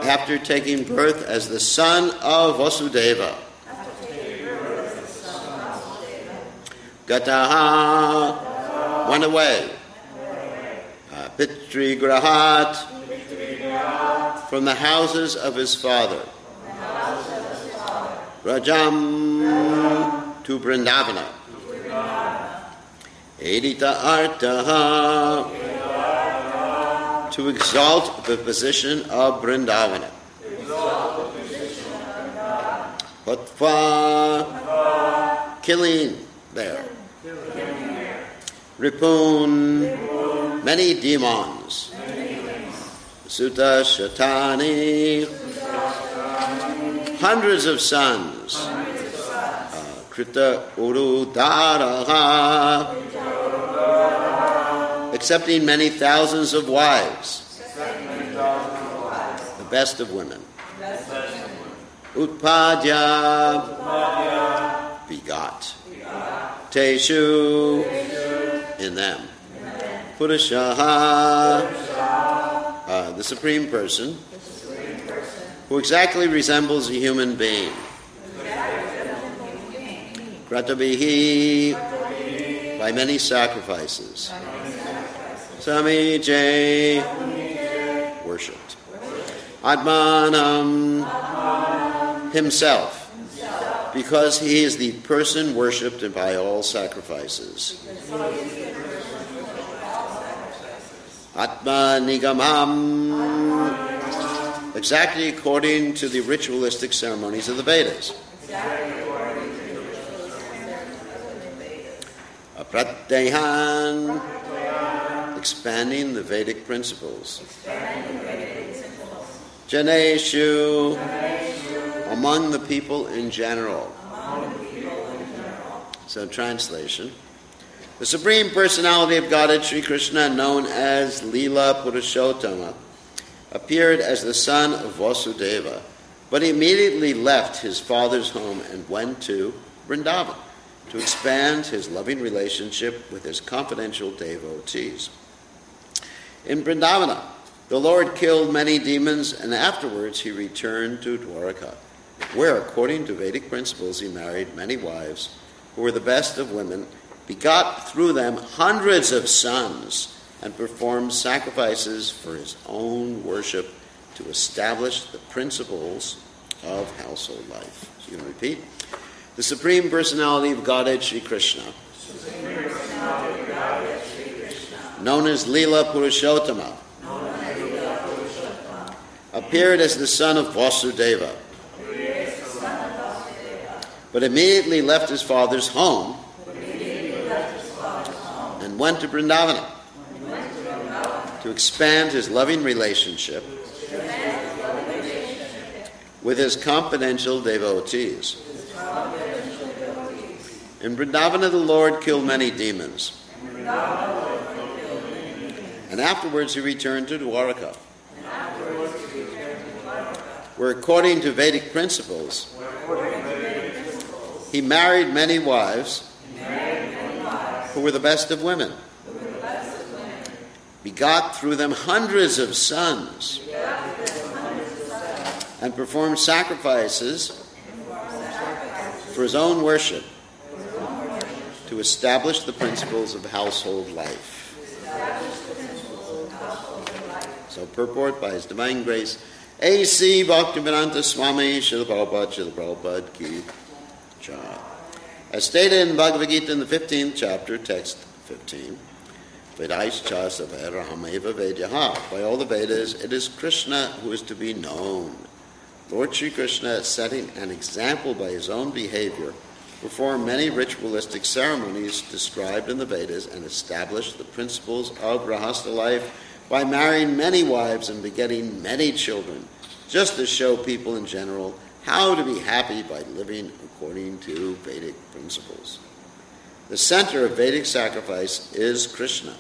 after taking birth as the son of Vasudeva. Gataha, went away. Pitrigrahat, from the houses of his father. Rajam, to Vrindavana. Edita Artaha, to exalt the position of Vrindavana. Patva, killing there. Ripun, many demons. Sutta Shatani, hundreds of sons. Krita Urudaraha, accepting many thousands of wives. The best of women. Utpadya, begot. Teshu, in them. Purushaha, the Supreme Person, who exactly resembles a human being. Kratabihi, by many sacrifices. Samije, worshipped. Atmanam, himself, because he is the person worshipped by all sacrifices. Atma Nigamam, exactly according to the ritualistic ceremonies of the Vedas. Apratyahan, expanding the Vedic principles. Janeshu, among the people in general. So, translation. The Supreme Personality of Godhead, Sri Krishna, known as Leela Purushottama, appeared as the son of Vasudeva, but he immediately left his father's home and went to Vrindavan to expand his loving relationship with his confidential devotees. In Vrindavana, the Lord killed many demons, and afterwards he returned to Dwaraka, where, according to Vedic principles, he married many wives, who were the best of women, begot through them hundreds of sons, and performed sacrifices for his own worship to establish the principles of household life. So you can repeat. The Supreme Personality of Godhead, Sri Krishna, known as Leela Purushottama, appeared as the son of Vasudeva, but immediately left his father's home and went to Vrindavana to expand his loving relationship with his confidential devotees. In Vrindavana, the Lord killed many demons, and afterwards he returned to Dwaraka, where, according to Vedic principles, he married many wives who were the best of women, begot through them hundreds of sons, and performed sacrifices for his own worship to establish the principles of household life. So, purport by His Divine Grace, A.C. Bhaktivedanta Swami Srila Prabhupada Ki Jai. As stated in Bhagavad Gita in the 15th chapter, text 15, Vedaischa Savarahamaeva Vedyaha. By all the Vedas, it is Krishna who is to be known. Lord Sri Krishna, setting an example by his own behavior, performed many ritualistic ceremonies described in the Vedas and established the principles of Grahastha life by marrying many wives and begetting many children, just to show people in general how to be happy by living according to Vedic principles. The center of Vedic sacrifice is Krishna.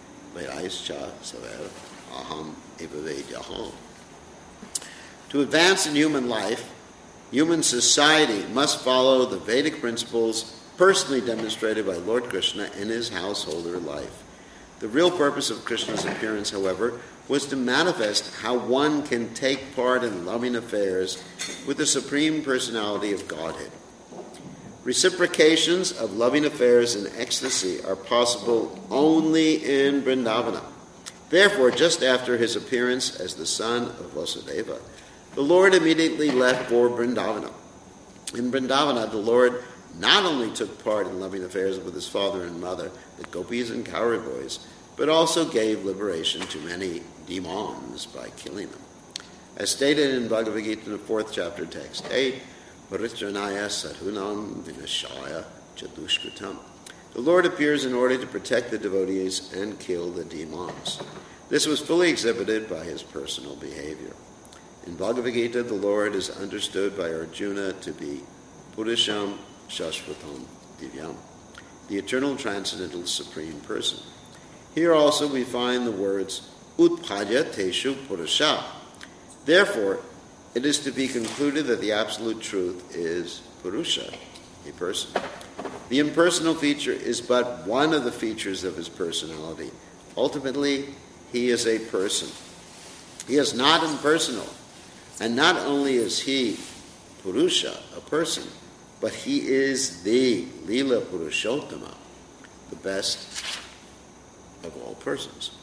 To advance in human life, human society must follow the Vedic principles personally demonstrated by Lord Krishna in his householder life. The real purpose of Krishna's appearance, however, was to manifest how one can take part in loving affairs with the Supreme Personality of Godhead. Reciprocations of loving affairs in ecstasy are possible only in Vrindavana. Therefore, just after his appearance as the son of Vasudeva, the Lord immediately left for Vrindavana. In Vrindavana, the Lord not only took part in loving affairs with his father and mother, the gopis and cowherd boys, but also gave liberation to many demons by killing them. As stated in Bhagavad Gita in the 4th chapter, text 8, Paritranaya Sadhunam Vinashaya Chadushkritam. The Lord appears in order to protect the devotees and kill the demons. This was fully exhibited by his personal behavior. In Bhagavad Gita, the Lord is understood by Arjuna to be Purusham Shashvatam Divyam, the eternal transcendental supreme person. Here also we find the words Utpadya Teshu Purusha. Therefore, it is to be concluded that the absolute truth is Purusha, a person. The impersonal feature is but one of the features of his personality. Ultimately, he is a person. He is not impersonal. And not only is he, Purusha, a person, but he is the Lila Purushottama, the best of all persons.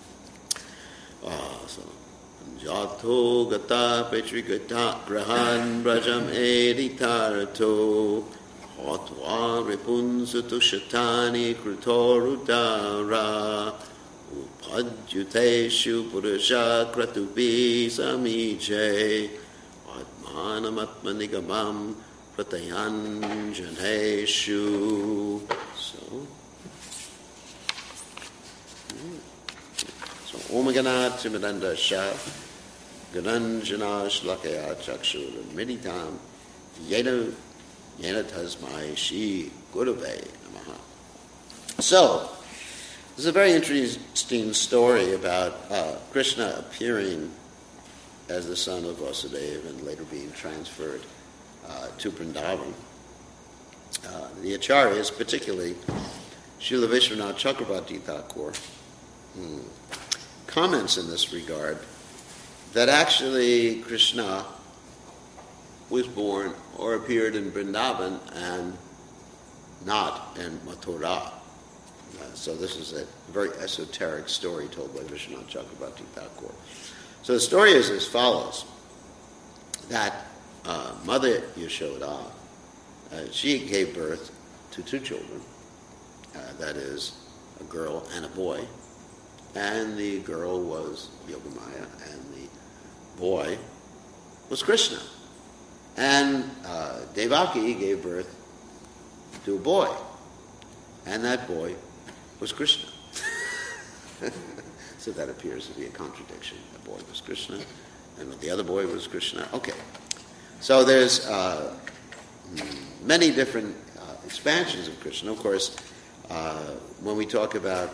Jato gata petrigata grahan brajam editarato hotwa repunsutu shatani krutorudara upadjuteshu purusha kratubi samiche atmanamatmanigamam pratayanjaneshu. So Om Ganat Simadanda Shah Gananjana Shlakaya Chakshur Meditam Yena Tasmai Shi Gurave Namaha. So, this is a very interesting story about Krishna appearing as the son of Vasudeva and later being transferred to Vrindavan. The Acharyas, particularly Srila Vishwanath Chakravarti Thakur, comments in this regard that actually Krishna was born or appeared in Vrindavan and not in Mathura. So this is a very esoteric story told by Vishwanath Chakravarti Thakur. So the story is as follows, that Mother Yashoda, she gave birth to two children, that is, a girl and a boy, and the girl was Yogamaya, and the boy was Krishna. And Devaki gave birth to a boy, and that boy was Krishna. So that appears to be a contradiction. The boy was Krishna, and the other boy was Krishna. Okay. So there's many different expansions of Krishna. Of course, when we talk about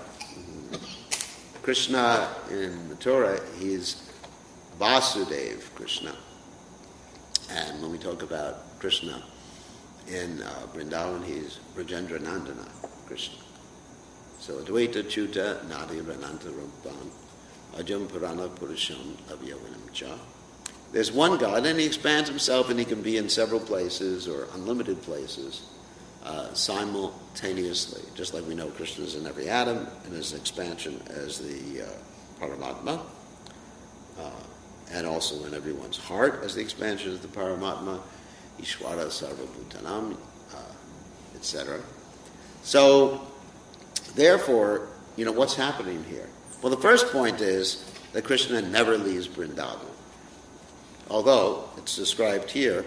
Krishna in Mathura, he's Vasudeva Krishna. And when we talk about Krishna in Vrindavan, he's Brajendra Nandana Krishna. So Advaita Chuta Nadi Rananta Rumpam Ajam Purana Purusham Avyavanam Cha. There's one God, and he expands himself, and he can be in several places or unlimited places simultaneously. Just like we know Krishna is in every atom in his expansion as the Paramatma, and also in everyone's heart as the expansion of the Paramatma, Ishvara Sarvabhutanam, etc. So, therefore, what's happening here? Well, the first point is that Krishna never leaves Vrindavan. Although it's described here,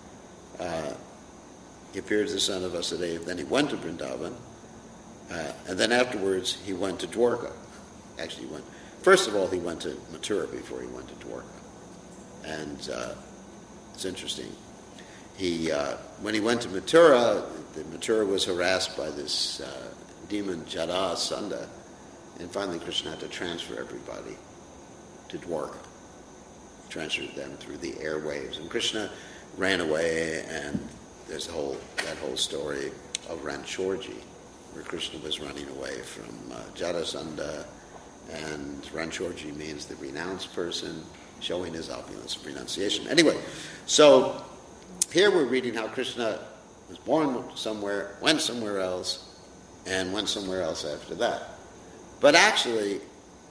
he appeared as the son of Vasudeva, then he went to Vrindavan, and then afterwards he went to Dwarka. Actually, first of all, he went to Mathura before he went to Dwarka. And it's interesting. When he went to Mathura, Mathura was harassed by this demon Jarasandha, and finally Krishna had to transfer everybody to Dwarka. Transferred them through the airwaves, and Krishna ran away, and there's that whole story of Ranchorji where Krishna was running away from Jarasandha, and Ranchorji means the renounced person, showing his opulence of renunciation. Anyway, so here we're reading how Krishna was born somewhere, went somewhere else, and went somewhere else after that. But actually,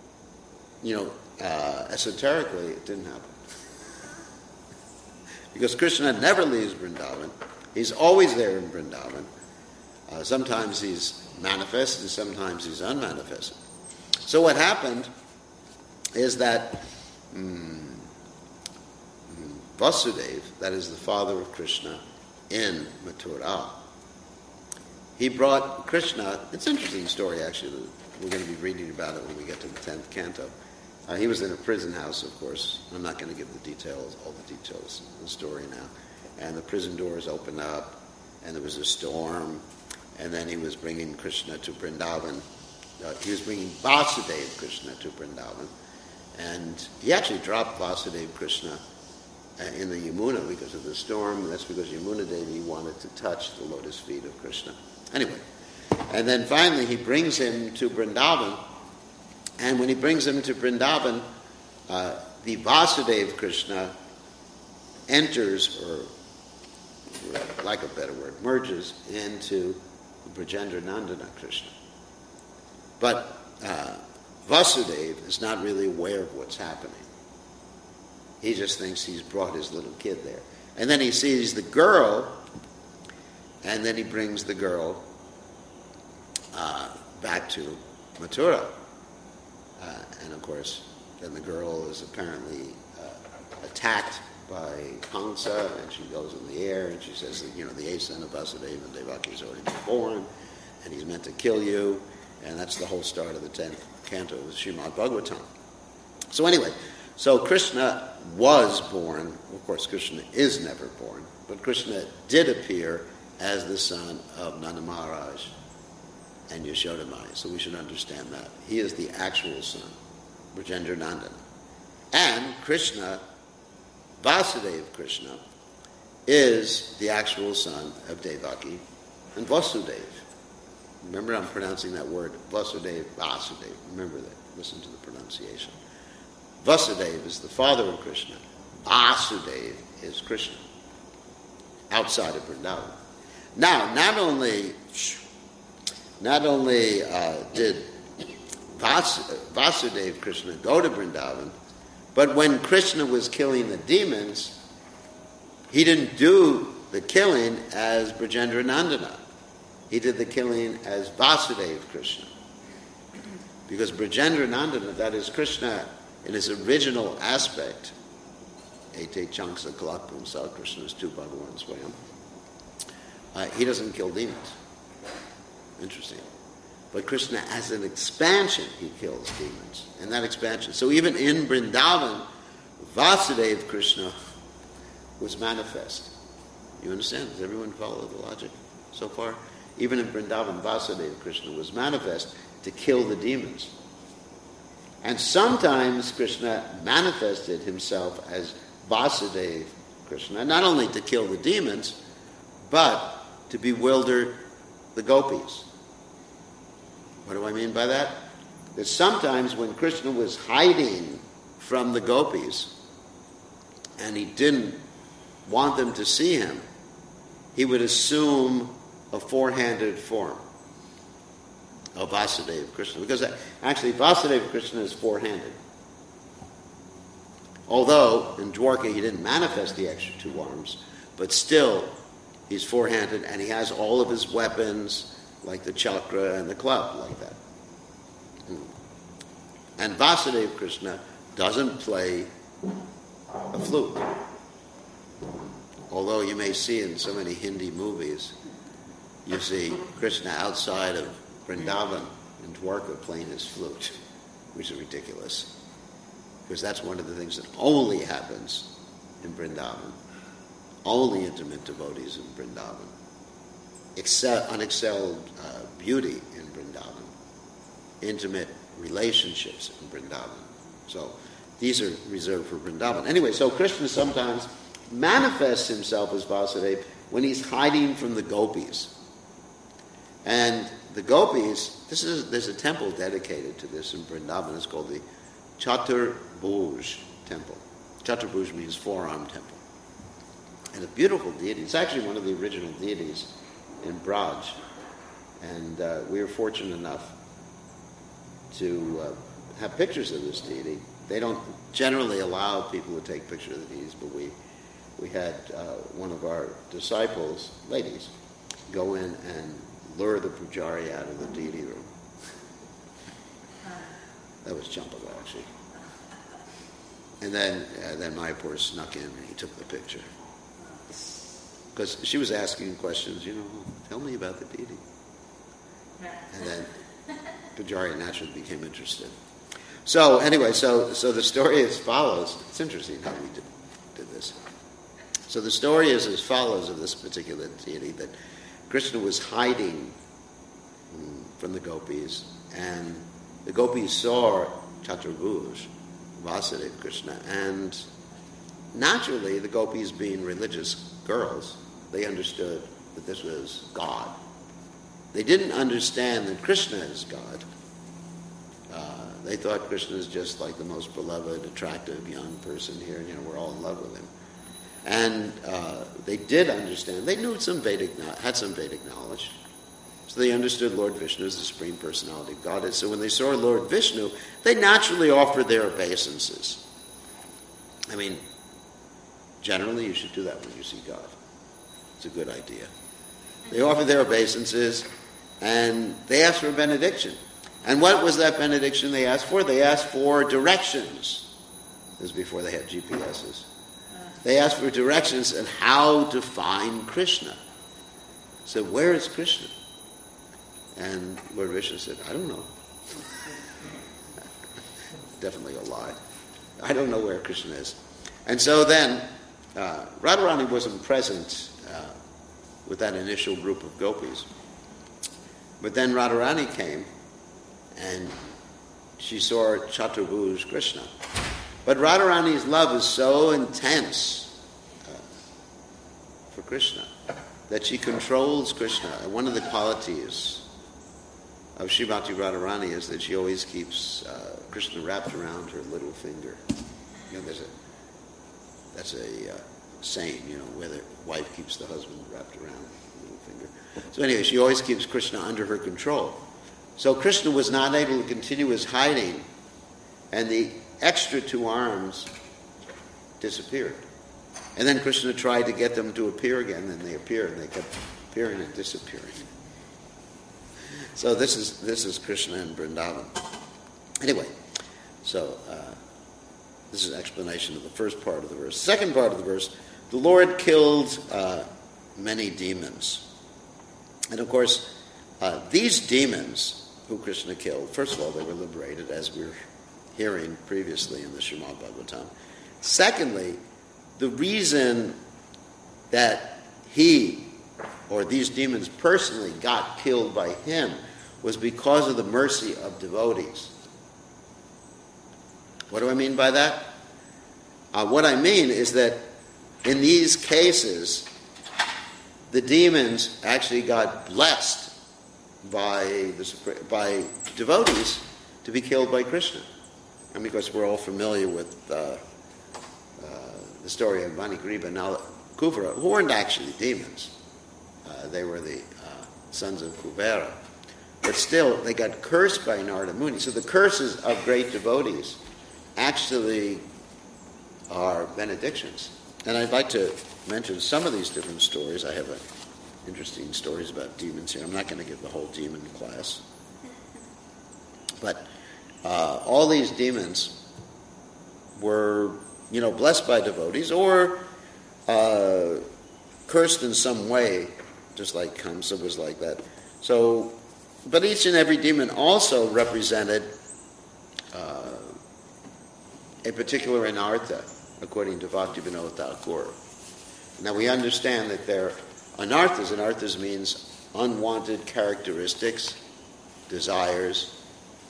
esoterically, it didn't happen. Because Krishna never leaves Vrindavan. He's always there in Vrindavan. Sometimes he's manifest and sometimes he's unmanifested. So what happened is that Vasudeva, that is the father of Krishna in Mathura, he brought Krishna. It's an interesting story, actually. We're going to be reading about it when we get to the 10th canto. He was in a prison house, of course. I'm not going to give all the details of the story now. And the prison doors opened up, and there was a storm, and then he was bringing Krishna to Vrindavan. He was bringing Vasudeva Krishna to Vrindavan, and he actually dropped Vasudeva Krishna in the Yamuna because of the storm. That's because Yamuna Devi wanted to touch the lotus feet of Krishna. Anyway, and then finally he brings him to Vrindavan, and when he brings him to Vrindavan, the Vasudeva Krishna enters, or like a better word, merges into Brajendra Nandana Krishna. But Vasudeva is not really aware of what's happening. He just thinks he's brought his little kid there. And then he sees the girl, and then he brings the girl back to Mathura. And of course, then the girl is apparently attacked by Kamsa, and she goes in the air, and she says that, the 8th son of Vasudeva and Devaki has already been born, and he's meant to kill you. And that's the whole start of the 10th canto of Srimad Bhagavatam. So anyway, so Krishna was born. Of course, Krishna is never born, but Krishna did appear as the son of Nanda Maharaj and Yashoda Mai. So we should understand that. He is the actual son, Brajendra Nandana. And Krishna, Vasudeva Krishna, is the actual son of Devaki and Vasudeva. Remember, I'm pronouncing that word, Vasudeva. Remember that. Listen to the pronunciation. Vasudeva is the father of Krishna. Vasudeva is Krishna, outside of Vrindavan. Now, not only did Vasudeva Krishna go to Vrindavan, but when Krishna was killing the demons, he didn't do the killing as Brajendra Nandana. He did the killing as Vasudeva Krishna. Because Brajendra Nandana, that is Krishna in his original aspect, Ete Chanksa Kalakpumsa, Krishna's two Bhagavan Swayam, he doesn't kill demons. Interesting. But Krishna, as an expansion, he kills demons. And that expansion. So even in Vrindavan, Vasudeva Krishna was manifest. You understand? Does everyone follow the logic so far? Even in Vrindavan, Vasudeva Krishna was manifest to kill the demons. And sometimes Krishna manifested himself as Vasudeva Krishna, not only to kill the demons, but to bewilder the gopis. What do I mean by that? That sometimes when Krishna was hiding from the gopis, and he didn't want them to see him, he would assume a four-handed form of Vasudeva Krishna. Because actually Vasudeva Krishna is four-handed. Although in Dwarka he didn't manifest the extra two arms, but still he's four-handed and he has all of his weapons like the chakra and the club like that. And Vasudeva Krishna doesn't play a flute. Although you may see in so many Hindi movies, you see Krishna outside of Vrindavan in Dwarka playing his flute, which is ridiculous. Because that's one of the things that only happens in Vrindavan. Only intimate devotees in Vrindavan. Unexcelled beauty in Vrindavan. Intimate relationships in Vrindavan. So these are reserved for Vrindavan. Anyway, so Krishna sometimes manifests himself as Vasudeva when he's hiding from the gopis. And the gopis, there's a temple dedicated to this in Vrindavan. It's called the Chaturbhuj temple. Chaturbhuj means four-arm temple. And a beautiful deity. It's actually one of the original deities in Braj. And we were fortunate enough to have pictures of this deity. They don't generally allow people to take pictures of the deities, but we had one of our disciples, ladies, go in and lure the pujari out of the deity room. That was Champaka, actually. And then Mayapur snuck in and he took the picture. Because she was asking questions, tell me about the deity. And then Pujari naturally became interested. So anyway, so the story is as follows. It's interesting how we did this. So the story is as follows of this particular deity, that Krishna was hiding from the gopis, and the gopis saw Chaturbhuj, Vasudeva Krishna, and naturally the gopis, being religious girls, they understood that this was God. They didn't understand that Krishna is God. They thought Krishna is just like the most beloved, attractive young person here, and we're all in love with him. And they did understand. They knew had some Vedic knowledge. So they understood Lord Vishnu as the Supreme Personality of Godhead. So when they saw Lord Vishnu, they naturally offered their obeisances. I mean, generally you should do that when you see God. It's a good idea. They offered their obeisances, and they asked for a benediction. And what was that benediction they asked for? They asked for directions. This was before they had GPSs. They asked for directions on how to find Krishna. So where is Krishna? And Lord Vishnu said, I don't know. Definitely a lie. I don't know where Krishna is. And so then, Radharani wasn't present with that initial group of gopis. But then Radharani came, and she saw Chaturbhuj Krishna. But Radharani's love is so intense for Krishna that she controls Krishna. And one of the qualities of Srimati Radharani is that she always keeps Krishna wrapped around her little finger. That's a saying, where the wife keeps the husband wrapped around her little finger. So anyway, she always keeps Krishna under her control. So Krishna was not able to continue his hiding, and the extra two arms disappeared. And then Krishna tried to get them to appear again, and they appeared, and they kept appearing and disappearing. So this is Krishna in Vrindavan. Anyway, so this is an explanation of the first part of the verse. Second part of the verse, the Lord killed many demons. And of course, these demons who Krishna killed, first of all, they were liberated, as we were hearing previously in the Srimad Bhagavatam. Secondly, the reason that he, or these demons personally, got killed by him was because of the mercy of devotees. What do I mean by that? What I mean is that in these cases, the demons actually got blessed by devotees to be killed by Krishna. And because we're all familiar with the story of Manigriva and Kuvera, who weren't actually demons. They were the sons of Kuvera. But still, they got cursed by Narada Muni. So the curses of great devotees actually are benedictions. And I'd like to mention some of these different stories. I have interesting stories about demons here. I'm not going to give the whole demon class. But all these demons were, blessed by devotees or cursed in some way, just like Kamsa was like that. So, but each and every demon also represented a particular anartha, according to Bhaktivinoda Thakur. Now we understand that they're anarthas. Anarthas means unwanted characteristics, desires,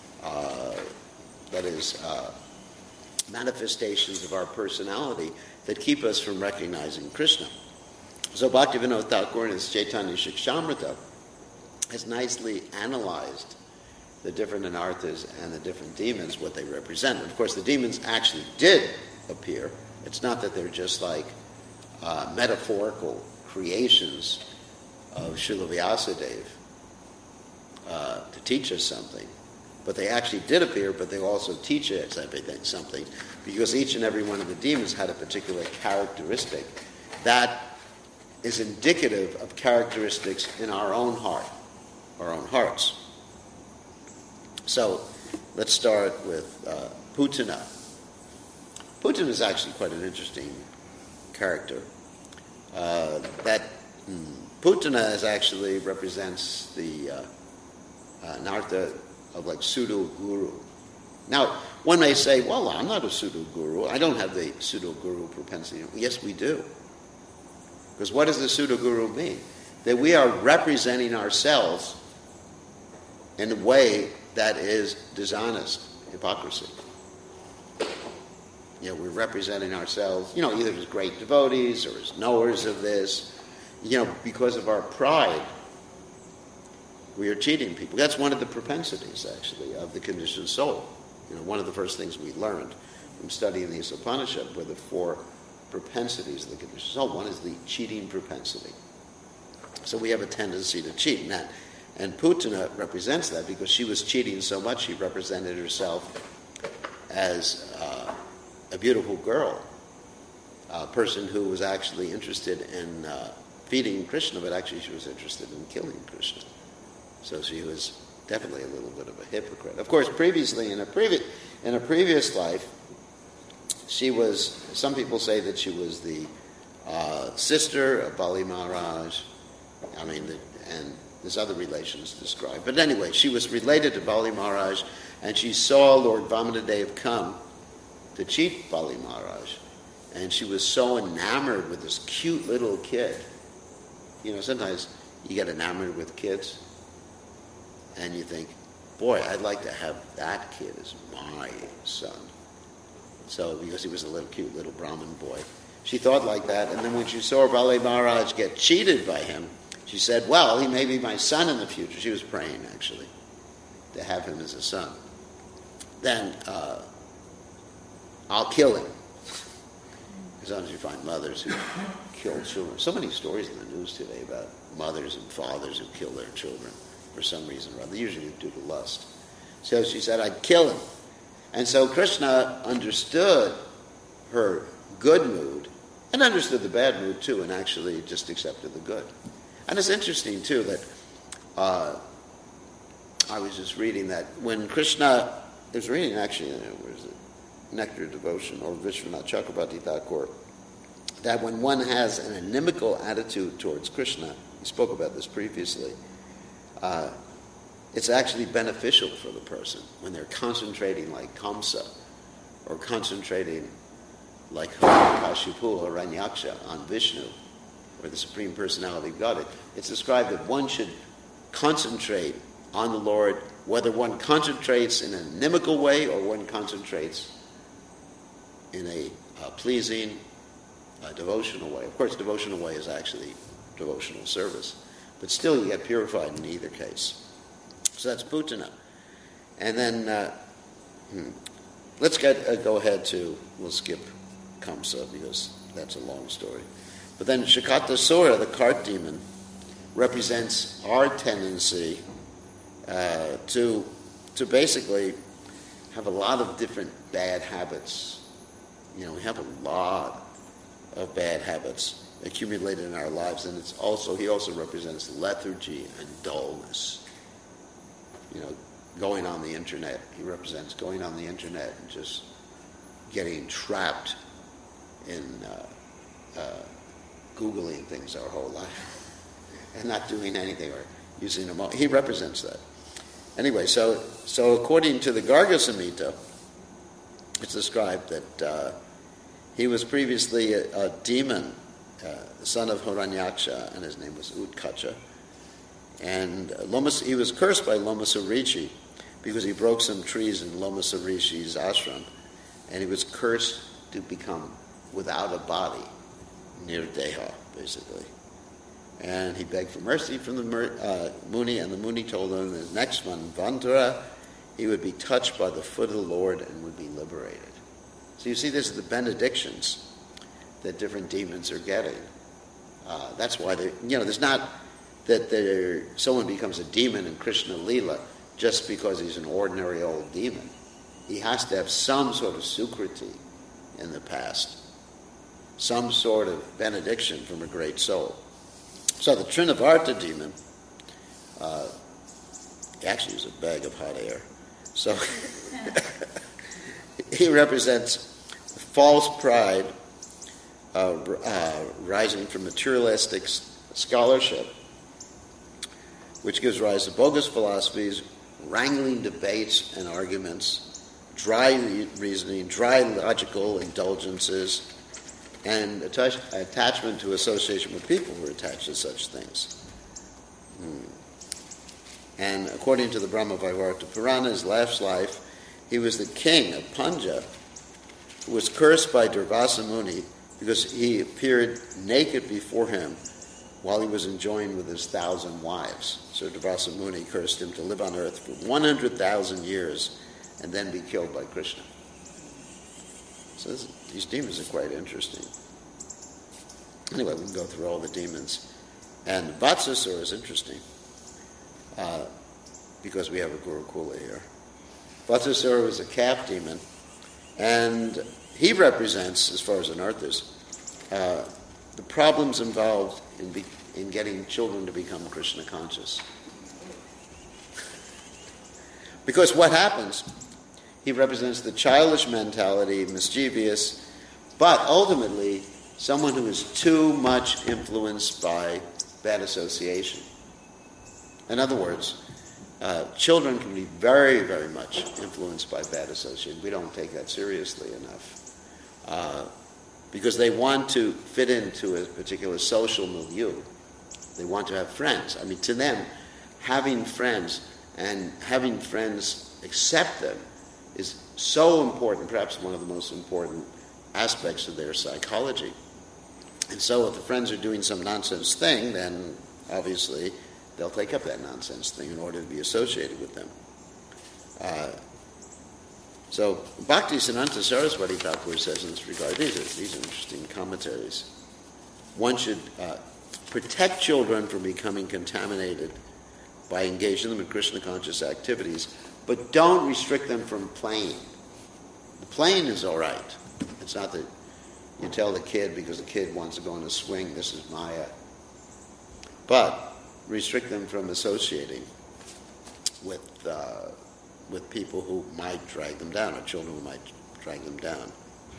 that is, manifestations of our personality that keep us from recognizing Krishna. So Bhaktivinoda Thakur in his Chaitanya Shikshamrita has nicely analyzed the different anarthas and the different demons, what they represent. Of course, the demons actually did appear. It's not that they're just like metaphorical creations of Srila Vyasadeva to teach us something. But they actually did appear, but they also teach us everything something, because each and every one of the demons had a particular characteristic that is indicative of characteristics in our own heart, our own hearts. So let's start with Putana. Putana is actually quite an interesting character. Putana is actually represents the Nartha of like pseudo-guru. Now, one may say, well, I'm not a pseudo-guru. I don't have the pseudo-guru propensity. Yes, we do. Because what does the pseudo-guru mean? That we are representing ourselves in a way that is dishonest, hypocrisy. We're representing ourselves, either as great devotees or as knowers of this. Because of our pride, we are cheating people. That's one of the propensities, actually, of the conditioned soul. One of the first things we learned from studying the Upanishad were the 4 propensities of the conditioned soul. One is the cheating propensity. So we have a tendency to cheat. And Putana represents that because she was cheating so much, she represented herself as a beautiful girl, a person who was actually interested in feeding Krishna, but actually she was interested in killing Krishna. So she was definitely a little bit of a hypocrite. Of course, previously, in a previous life, she was, some people say that she was the sister of Bali Maharaj. And there's other relations described. But anyway, she was related to Bali Maharaj, and she saw Lord Vamanadev come to cheat Bali Maharaj. And she was so enamored with this cute little kid. Sometimes you get enamored with kids, and you think, boy, I'd like to have that kid as my son. So, because he was a little cute little Brahmin boy. She thought like that, and then when she saw Bali Maharaj get cheated by him, she said, well, he may be my son in the future. She was praying, actually, to have him as a son. Then I'll kill him. Sometimes you find mothers who kill children. So many stories in the news today about mothers and fathers who kill their children for some reason or other, usually due to lust. So she said, I'd kill him. And so Krishna understood her good mood and understood the bad mood too, and actually just accepted the good. And it's interesting too that I was just reading that when Krishna, I was reading actually, where is it? Nectar Devotion or Vishwanath Chakrabarti Thakur, that when one has an inimical attitude towards Krishna, we spoke about this previously, it's actually beneficial for the person when they're concentrating like Kamsa or concentrating like Hiranyakashipu or Hiranyaksha on Vishnu or the Supreme Personality of Godhead. It's described that one should concentrate on the Lord, whether one concentrates in an inimical way or one concentrates in a pleasing, devotional way. Of course, devotional way is actually devotional service. But still, you get purified in either case. So that's Putana. And then, let's go ahead to, we'll skip Kamsa because that's a long story. But then Shakatasura, the cart demon, represents our tendency to basically have a lot of different bad habits. We have a lot of bad habits accumulated in our lives, and he also represents lethargy and dullness. Going on the internet. He represents going on the internet and just getting trapped in Googling things our whole life and not doing anything or using them. He represents that. Anyway, so according to the Garga Samhita, it's described that he was previously a demon, the son of Hiranyaksha, and his name was Utkacha. And he was cursed by Lomasa Rishi because he broke some trees in Lomasa Rishi's ashram, and he was cursed to become without a body, nirdeha, basically. And he begged for mercy from the Muni, and the Muni told him in the next one, Vantura, he would be touched by the foot of the Lord and would be liberated. So you see, this is the benedictions that different demons are getting. That's why there's not that someone becomes a demon in Krishna Lila just because he's an ordinary old demon. He has to have some sort of sukriti in the past, some sort of benediction from a great soul. So the Trinavarta demon, actually was a bag of hot air. So he represents false pride rising from materialistic scholarship, which gives rise to bogus philosophies, wrangling debates and arguments, dry reasoning, dry logical indulgences, and attachment to association with people who are attached to such things. And according to the Brahma Vaivarta Purana, his last life, he was the king of Panja, who was cursed by Durvasa Muni because he appeared naked before him while he was enjoying with his 1,000 wives. So Durvasa Muni cursed him to live on earth for 100,000 years and then be killed by Krishna. So these demons are quite interesting. Anyway, we can go through all the demons. And Vatsasura is interesting because we have a Gurukula here. Vatsasura was a calf demon, and he represents, as far as Anarthas, the problems involved in getting children to become Krishna conscious. Because what happens, he represents the childish mentality, mischievous, but ultimately someone who is too much influenced by bad association. In other words, children can be very, very much influenced by bad association. We don't take that seriously enough. Because they want to fit into a particular social milieu. They want to have friends. I mean, to them, having friends and having friends accept them is so important, perhaps one of the most important aspects of their psychology. And so if the friends are doing some nonsense thing, then obviously they'll take up that nonsense thing in order to be associated with them. So Bhakti Siddhanta Saraswati Thakur says in this regard, these are interesting commentaries. One should protect children from becoming contaminated by engaging them in Krishna conscious activities, but don't restrict them from playing. The playing is all right. It's not that you tell the kid because the kid wants to go on a swing, this is Maya. But restrict them from associating with people who might drag them down, or children who might drag them down.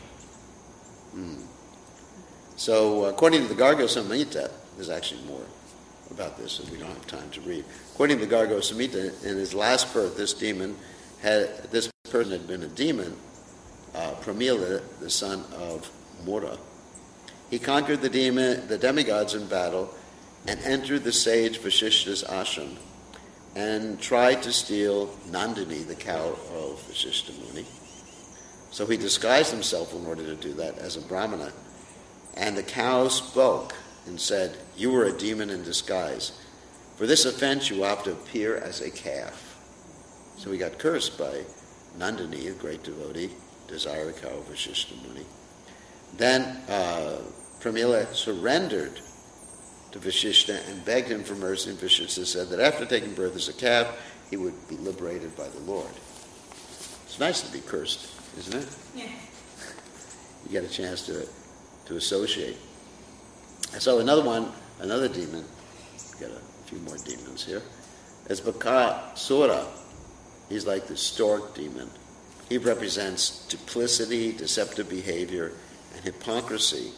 So according to the Gargo Samhita, there's actually more about this that we don't have time to read. According to the Gargo Samhita, in his last birth, this person had been a demon, Pramila, the son of Mura. He conquered the demigods in battle and entered the sage Vashishta's ashram and tried to steal Nandini, the cow of Vashishta Muni. So he disguised himself in order to do that as a Brahmana. And the cow spoke and said, "You were a demon in disguise. For this offense you will have to appear as a calf." So he got cursed by Nandini, a great devotee, desired the cow of Vashishta Muni. Then Pramila surrendered to Vashishta and begged him for mercy, and Vashishta said that after taking birth as a calf, he would be liberated by the Lord. It's nice to be cursed, isn't it? Yeah. You get a chance to associate. So another demon, got a few more demons here, is Bakasura. He's like the stork demon. He represents duplicity, deceptive behavior, and hypocrisy,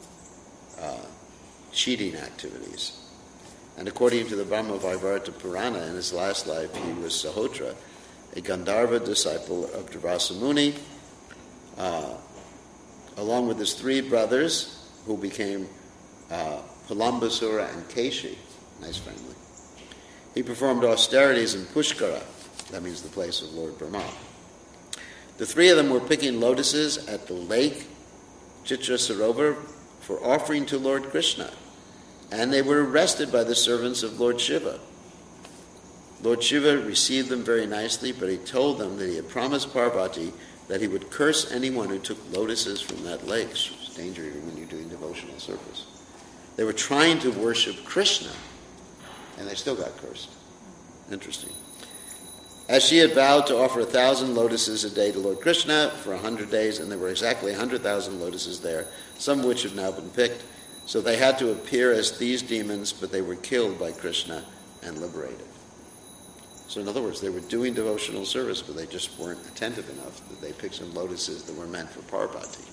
cheating activities. And according to the Brahma Vaivarta Purana, in his last life, he was Sahotra, a Gandharva disciple of Durvasa Muni, along with his three brothers, who became Palambasura and Keshi. Nice family. He performed austerities in Pushkara, that means the place of Lord Brahma. The three of them were picking lotuses at the lake Chitra Sarovar for offering to Lord Krishna. and they were arrested by the servants of Lord Shiva. Lord Shiva received them very nicely, but he told them that he had promised Parvati that he would curse anyone who took lotuses from that lake. It's dangerous when you're doing devotional service. They were trying to worship Krishna, and they still got cursed. Interesting. As she had vowed to offer 1,000 lotuses a day to Lord Krishna for 100 days, and there were exactly 100,000 lotuses there, some of which have now been picked. So they had to appear as these demons, but they were killed by Krishna and liberated. So in other words, they were doing devotional service, but they just weren't attentive enough that they picked some lotuses that were meant for Parvati.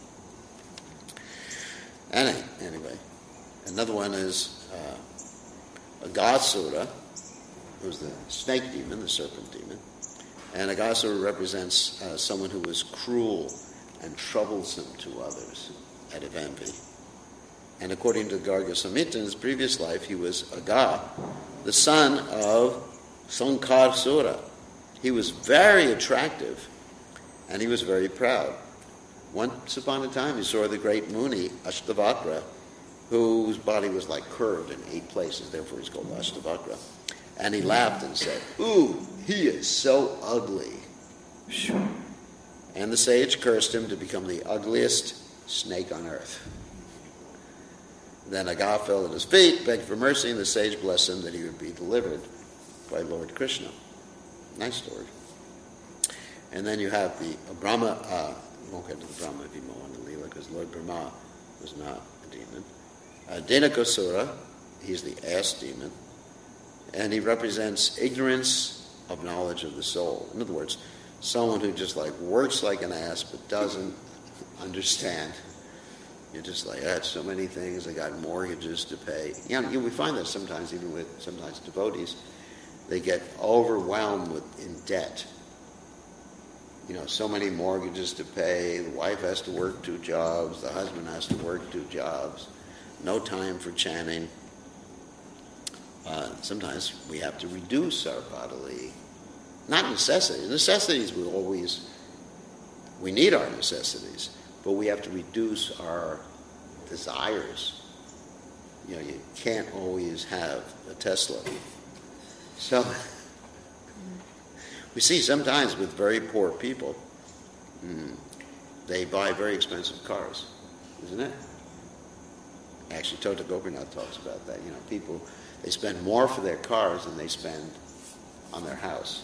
Anyway, another one is Aghasura, who's the snake demon, the serpent demon. And Aghasura represents someone who was cruel and troublesome to others, out of envy. And according to Garga Samhita, in his previous life, he was Agha, the son of Sankarsura. He was very attractive, and he was very proud. Once upon a time, he saw the great Muni, Ashtavakra, whose body was like curved in 8 places, therefore he's called Ashtavakra. And he laughed and said, "Ooh, he is so ugly." And the sage cursed him to become the ugliest snake on earth. Then Agha fell at his feet, begged for mercy, and the sage blessed him that he would be delivered by Lord Krishna. Nice story. And then you have the Brahma, we won't get to the Brahma Vimohana Leela because Lord Brahma was not a demon. Denakasura, he's the ass demon, and he represents ignorance of knowledge of the soul. In other words, someone who just like works like an ass but doesn't understand. You're just like, I had so many things, I got mortgages to pay. We find that sometimes, even with sometimes devotees, they get overwhelmed in debt. So many mortgages to pay, the wife has to work 2 jobs, the husband has to work 2 jobs, no time for chanting. Sometimes we have to reduce our bodily, not necessities. Necessities we need our necessities, but we have to reduce our desires. You can't always have a Tesla. So we see sometimes with very poor people, they buy very expensive cars, isn't it? Actually, Tota Gopinath talks about that. People, they spend more for their cars than they spend on their house.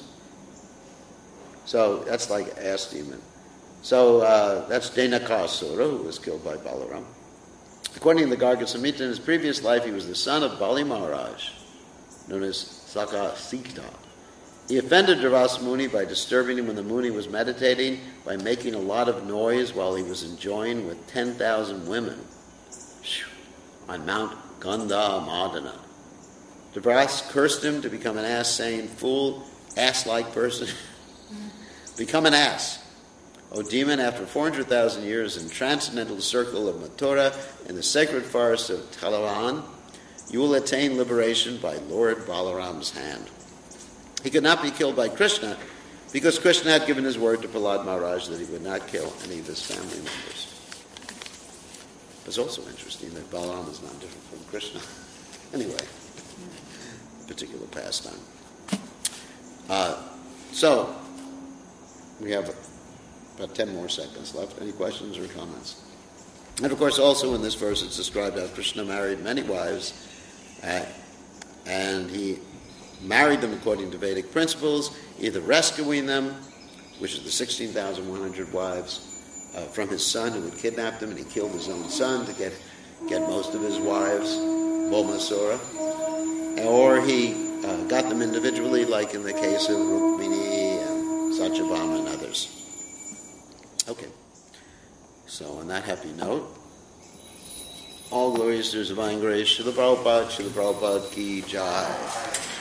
So that's like ass demon. So that's Denakasura, who was killed by Balaram. According to the Garga Samhita, in his previous life, he was the son of Bali Maharaj, known as Sakasita. He offended Durvasa Muni by disturbing him when the Muni was meditating, by making a lot of noise while he was enjoying with 10,000 women on Mount Gandha Madana. Durvasa cursed him to become an ass, saying, "Fool, ass-like person, become an ass. O demon, after 400,000 years in transcendental circle of Mathura in the sacred forest of Talavan, you will attain liberation by Lord Balaram's hand." He could not be killed by Krishna because Krishna had given his word to Prahlad Maharaj that he would not kill any of his family members. It's also interesting that Balaram is not different from Krishna. Anyway, particular pastime. So, we have about 10 more seconds left. Any questions or comments? And of course, also in this verse, it's described how Krishna married many wives, and he married them according to Vedic principles, either rescuing them, which is the 16,100 wives, from his son who had kidnapped them, and he killed his own son to get most of his wives, Bhaumasura, or he got them individually, like in the case of Rukmini and Satyabhama and others. Okay. So on that happy note, all glories to His divine grace, Srila Prabhupada ki Jai.